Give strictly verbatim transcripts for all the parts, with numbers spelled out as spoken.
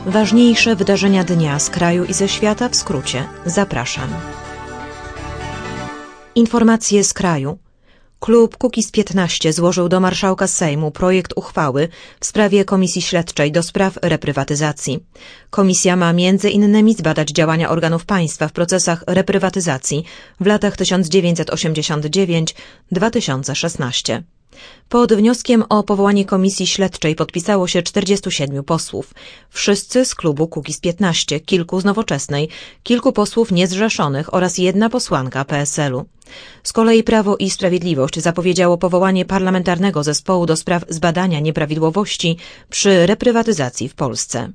Ważniejsze wydarzenia dnia z kraju i ze świata w skrócie. Zapraszam. Informacje z kraju. Klub Kukiz piętnaście złożył do marszałka Sejmu projekt uchwały w sprawie Komisji Śledczej do spraw reprywatyzacji. Komisja ma między innymi zbadać działania organów państwa w procesach reprywatyzacji w latach tysiąc dziewięćset osiemdziesiąt dziewięć do dwa tysiące szesnastego. Pod wnioskiem o powołanie Komisji Śledczej podpisało się czterdziestu siedmiu posłów. Wszyscy z klubu Kukiz piętnaście, kilku z Nowoczesnej, kilku posłów niezrzeszonych oraz jedna posłanka P S L u. Z kolei Prawo i Sprawiedliwość zapowiedziało powołanie parlamentarnego zespołu do spraw zbadania nieprawidłowości przy reprywatyzacji w Polsce.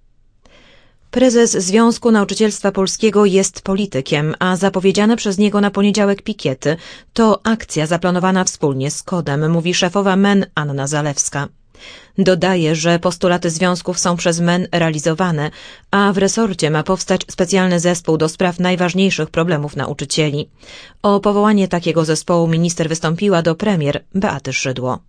Prezes Związku Nauczycielstwa Polskiego jest politykiem, a zapowiedziane przez niego na poniedziałek pikiety to akcja zaplanowana wspólnie z KOD-em, mówi szefowa M E N Anna Zalewska. Dodaje, że postulaty związków są przez M E N realizowane, a w resorcie ma powstać specjalny zespół do spraw najważniejszych problemów nauczycieli. O powołanie takiego zespołu minister wystąpiła do premier Beaty Szydło.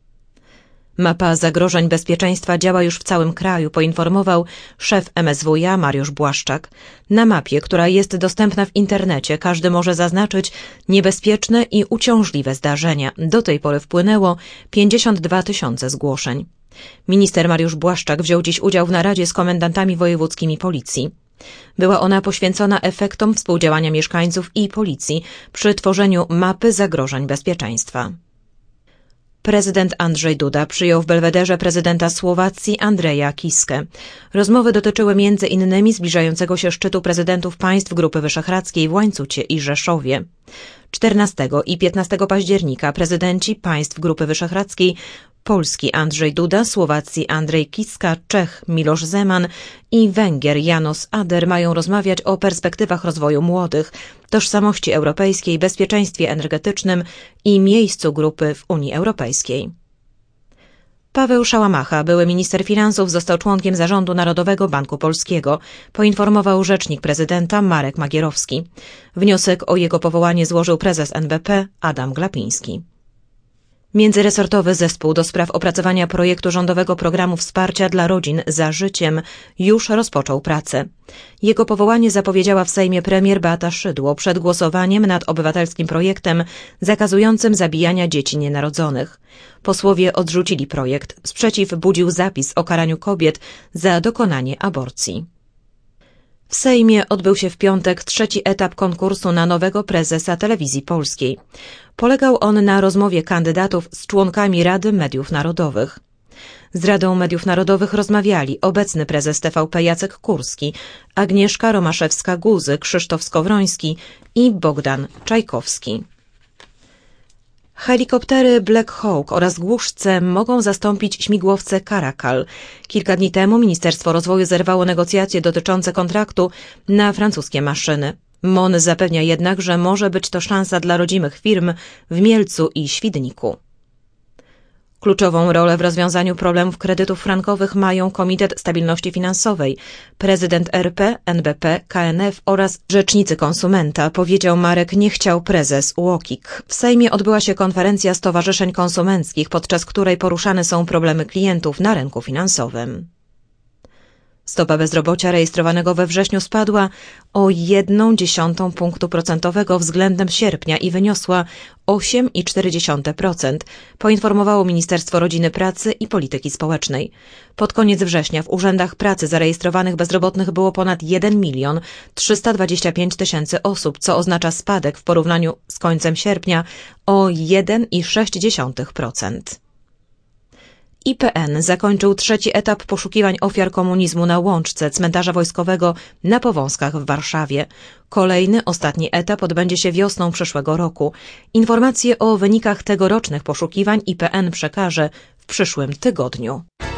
Mapa zagrożeń bezpieczeństwa działa już w całym kraju, poinformował szef M S W iA Mariusz Błaszczak. Na mapie, która jest dostępna w internecie, każdy może zaznaczyć niebezpieczne i uciążliwe zdarzenia. Do tej pory wpłynęło pięćdziesiąt dwa tysiące zgłoszeń. Minister Mariusz Błaszczak wziął dziś udział w naradzie z komendantami wojewódzkimi Policji. Była ona poświęcona efektom współdziałania mieszkańców i Policji przy tworzeniu mapy zagrożeń bezpieczeństwa. Prezydent Andrzej Duda przyjął w Belwederze prezydenta Słowacji Andreja Kiskę. Rozmowy dotyczyły między innymi zbliżającego się szczytu prezydentów państw Grupy Wyszehradzkiej w Łańcucie i Rzeszowie. czternastego i piętnastego października prezydenci państw Grupy Wyszehradzkiej Polski Andrzej Duda, Słowacji Andrzej Kiska, Czech Miloš Zeman i Węgier János Ader mają rozmawiać o perspektywach rozwoju młodych, tożsamości europejskiej, bezpieczeństwie energetycznym i miejscu grupy w Unii Europejskiej. Paweł Szałamacha, były minister finansów, został członkiem zarządu Narodowego Banku Polskiego, poinformował rzecznik prezydenta Marek Magierowski. Wniosek o jego powołanie złożył prezes N B P Adam Glapiński. Międzyresortowy zespół do spraw opracowania projektu rządowego programu wsparcia dla rodzin Za życiem już rozpoczął pracę. Jego powołanie zapowiedziała w Sejmie premier Beata Szydło przed głosowaniem nad obywatelskim projektem zakazującym zabijania dzieci nienarodzonych. Posłowie odrzucili projekt. Sprzeciw budził zapis o karaniu kobiet za dokonanie aborcji. W Sejmie odbył się w piątek trzeci etap konkursu na nowego prezesa Telewizji Polskiej. Polegał on na rozmowie kandydatów z członkami Rady Mediów Narodowych. Z Radą Mediów Narodowych rozmawiali obecny prezes T V P Jacek Kurski, Agnieszka Romaszewska-Guzy, Krzysztof Skowroński i Bogdan Czajkowski. Helikoptery Black Hawk oraz Głuszce mogą zastąpić śmigłowce Caracal. Kilka dni temu Ministerstwo Rozwoju zerwało negocjacje dotyczące kontraktu na francuskie maszyny. M O N zapewnia jednak, że może być to szansa dla rodzimych firm w Mielcu i Świdniku. Kluczową rolę w rozwiązaniu problemów kredytów frankowych mają Komitet Stabilności Finansowej, prezydent R P, N B P, K N F oraz rzecznicy konsumenta, powiedział Marek Niechciał, prezes U O K I K. W Sejmie odbyła się konferencja stowarzyszeń konsumenckich, podczas której poruszane są problemy klientów na rynku finansowym. Stopa bezrobocia rejestrowanego we wrześniu spadła o jedną dziesiątą punktu procentowego względem sierpnia i wyniosła osiem przecinek cztery procent, poinformowało Ministerstwo Rodziny, Pracy i Polityki Społecznej. Pod koniec września w urzędach pracy zarejestrowanych bezrobotnych było ponad jeden milion trzysta dwadzieścia pięć tysięcy osób, co oznacza spadek w porównaniu z końcem sierpnia o jeden przecinek sześć procent. I P N zakończył trzeci etap poszukiwań ofiar komunizmu na Łączce cmentarza wojskowego na Powązkach w Warszawie. Kolejny, ostatni etap odbędzie się wiosną przyszłego roku. Informacje o wynikach tegorocznych poszukiwań I P N przekaże w przyszłym tygodniu.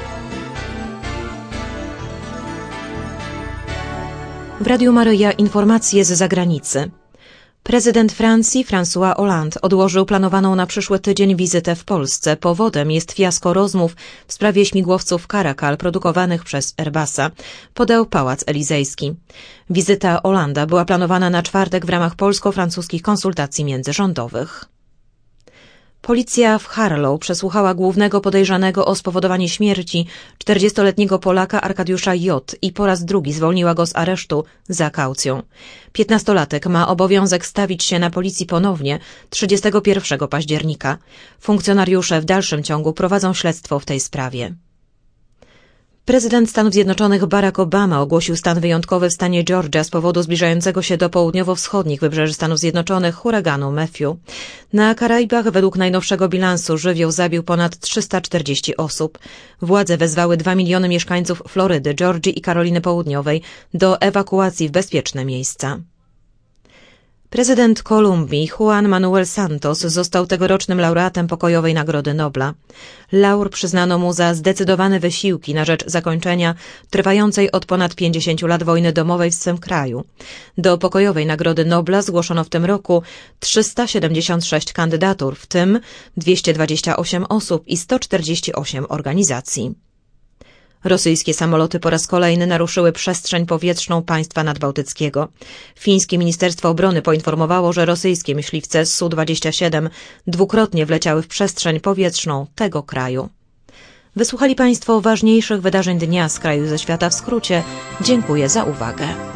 W Radiu Maryja informacje z zagranicy. Prezydent Francji François Hollande odłożył planowaną na przyszły tydzień wizytę w Polsce. Powodem jest fiasko rozmów w sprawie śmigłowców Caracal produkowanych przez Airbusa, podał Pałac Elizejski. Wizyta Hollanda była planowana na czwartek w ramach polsko-francuskich konsultacji międzyrządowych. Policja w Harlow przesłuchała głównego podejrzanego o spowodowanie śmierci czterdziestoletniego Polaka Arkadiusza J. i po raz drugi zwolniła go z aresztu za kaucją. Piętnastolatek ma obowiązek stawić się na policji ponownie trzydziestego pierwszego października. Funkcjonariusze w dalszym ciągu prowadzą śledztwo w tej sprawie. Prezydent Stanów Zjednoczonych Barack Obama ogłosił stan wyjątkowy w stanie Georgia z powodu zbliżającego się do południowo-wschodnich wybrzeży Stanów Zjednoczonych huraganu Matthew. Na Karaibach według najnowszego bilansu żywioł zabił ponad trzysta czterdzieści osób. Władze wezwały dwa miliony mieszkańców Florydy, Georgii i Karoliny Południowej do ewakuacji w bezpieczne miejsca. Prezydent Kolumbii Juan Manuel Santos został tegorocznym laureatem Pokojowej Nagrody Nobla. Laur przyznano mu za zdecydowane wysiłki na rzecz zakończenia trwającej od ponad pięćdziesięciu lat wojny domowej w swym kraju. Do Pokojowej Nagrody Nobla zgłoszono w tym roku trzysta siedemdziesiąt sześć kandydatur, w tym dwieście dwadzieścia osiem osób i sto czterdzieści osiem organizacji. Rosyjskie samoloty po raz kolejny naruszyły przestrzeń powietrzną państwa nadbałtyckiego. Fińskie Ministerstwo Obrony poinformowało, że rosyjskie myśliwce S U dwadzieścia siedem dwukrotnie wleciały w przestrzeń powietrzną tego kraju. Wysłuchali Państwo ważniejszych wydarzeń dnia z kraju i ze świata w skrócie. Dziękuję za uwagę.